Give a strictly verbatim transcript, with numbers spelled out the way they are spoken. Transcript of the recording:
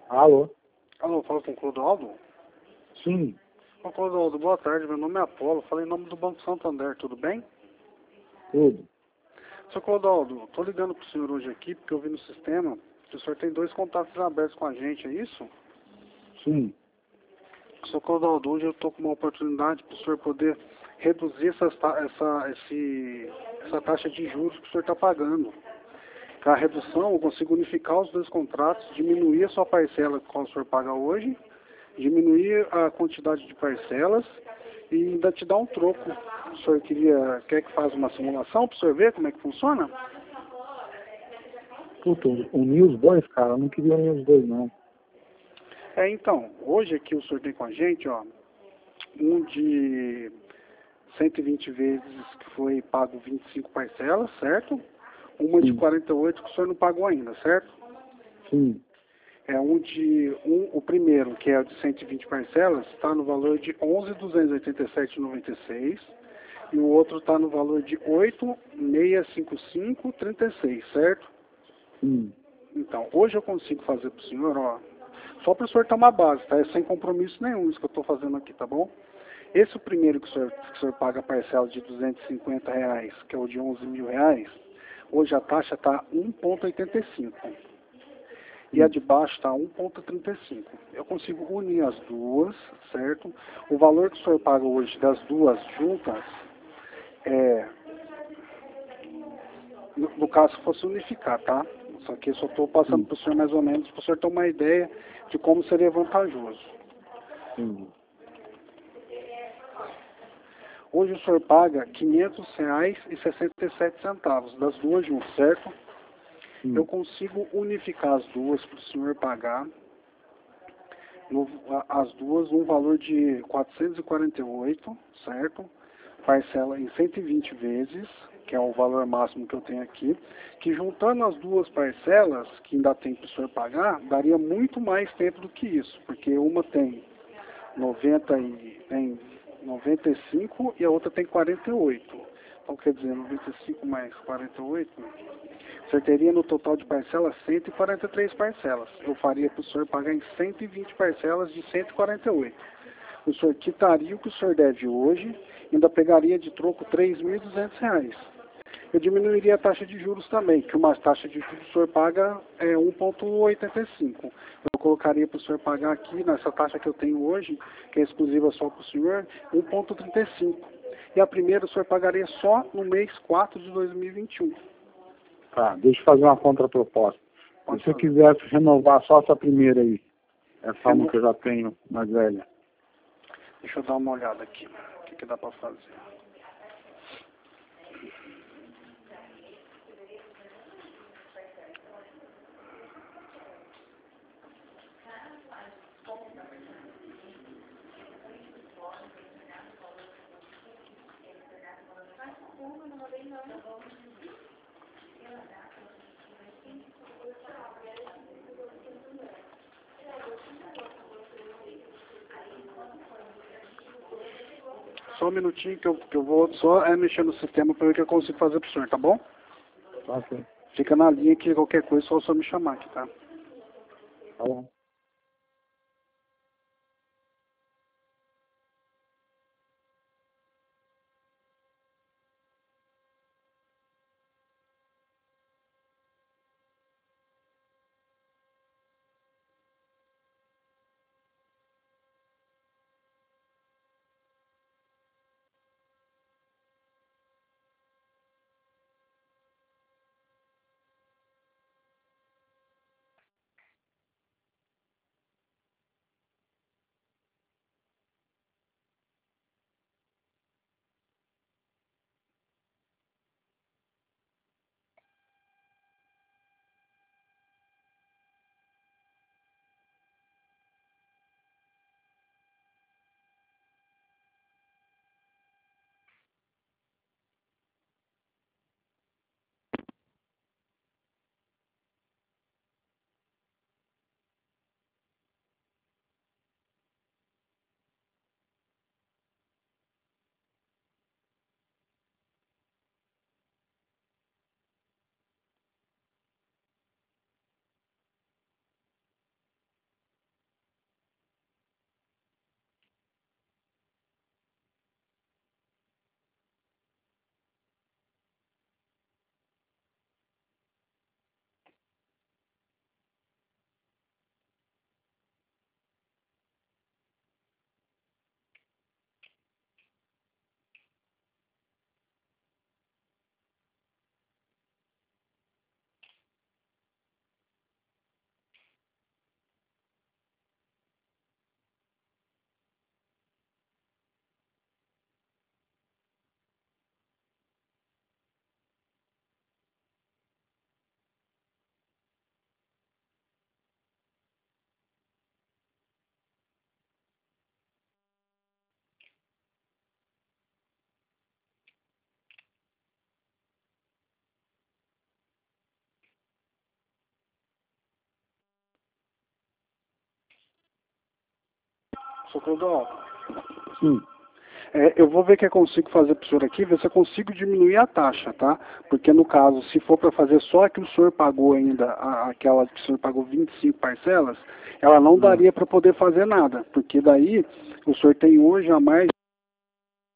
Alô? Alô, fala com o Clodoaldo? Sim, Ô Clodoaldo, boa tarde, meu nome é Apolo, falei em nome do Banco Santander, tudo bem? tudo. Seu Clodoaldo, tô ligando pro senhor hoje aqui porque eu vi no sistema que o senhor tem dois contatos abertos com a gente, é isso? Sim. Seu Clodoaldo, hoje eu tô com uma oportunidade para o senhor poder reduzir essas ta- essa, esse, essa taxa de juros que o senhor está pagando. Com a redução, eu consigo unificar os dois contratos, diminuir a sua parcela que o senhor paga hoje, diminuir a quantidade de parcelas e ainda te dar um troco. O senhor queria, quer que faça uma simulação para o senhor ver como é que funciona? Puta, unir os dois, cara, eu não queria unir os dois, não. É, então, hoje aqui o senhor tem com a gente, ó, um de cento e vinte vezes que foi pago vinte e cinco parcelas, certo? Uma de Sim, quarenta e oito que o senhor não pagou ainda, certo? sim. É um de um, o primeiro, que é o de cento e vinte parcelas, está no valor de onze mil duzentos e oitenta e sete reais e noventa e seis centavos e o outro está no valor de oito mil seiscentos e cinquenta e cinco reais e trinta e seis centavos, certo? Sim. Então, hoje eu consigo fazer para o senhor, ó, só para o senhor ter uma base, tá? É sem compromisso nenhum isso que eu estou fazendo aqui, tá bom? Esse o primeiro que o senhor, que o senhor paga a parcela de duzentos e cinquenta reais, que é o de onze mil reais, hoje a taxa está um vírgula oitenta e cinco. E a Sim. de baixo está um vírgula trinta e cinco. Eu consigo unir as duas, certo? O valor que o senhor paga hoje das duas juntas é, no, no caso, se fosse unificar, tá? Só que eu só estou passando Sim. para o senhor mais ou menos, para o senhor ter uma ideia de como seria vantajoso. Entendi. Hoje o senhor paga quinhentos reais e sessenta e sete centavos das duas juntas, certo? Eu Sim. consigo unificar as duas para o senhor pagar no- a- as duas um valor de quatrocentos e quarenta e oito, certo? Parcela em cento e vinte vezes, que é o valor máximo que eu tenho aqui, que juntando as duas parcelas, que ainda tem para o senhor pagar, daria muito mais tempo do que isso, porque uma tem noventa e, tem noventa e cinco e a outra tem quarenta e oito. Então, quer dizer, noventa e cinco mais quarenta e oito, o senhor teria no total de parcelas cento e quarenta e três parcelas. Eu faria para o senhor pagar em cento e vinte parcelas de cento e quarenta e oito. O senhor quitaria o que o senhor deve hoje, ainda pegaria de troco três mil e duzentos reais. Eu diminuiria a taxa de juros também, que uma taxa de juros o senhor paga é um vírgula oitenta e cinco. Eu colocaria para o senhor pagar aqui, nessa taxa que eu tenho hoje, que é exclusiva só para o senhor, um vírgula trinta e cinco. E a primeira o senhor pagaria só no mês quatro de dois mil e vinte e um. Tá, deixa eu fazer uma contraproposta. E Pode se eu fazer. quisesse renovar só essa primeira aí? Essa uma Remo- que eu já tenho, mais velha. Deixa eu dar uma olhada aqui. O que, que dá para fazer? Só um minutinho que eu, que eu vou só é, mexer no sistema para ver o que eu consigo fazer para o senhor, tá bom? Tá, ok. Fica na linha que qualquer coisa só o senhor me chamar aqui, tá? Tá bom. Seu Clodoaldo. Sim. É, eu vou ver o que eu consigo fazer para o senhor aqui, ver se eu consigo diminuir a taxa, tá? Porque no caso, se for para fazer só a que o senhor pagou ainda, a, aquela que o senhor pagou vinte e cinco parcelas, ela não daria para poder fazer nada, porque daí o senhor tem hoje a mais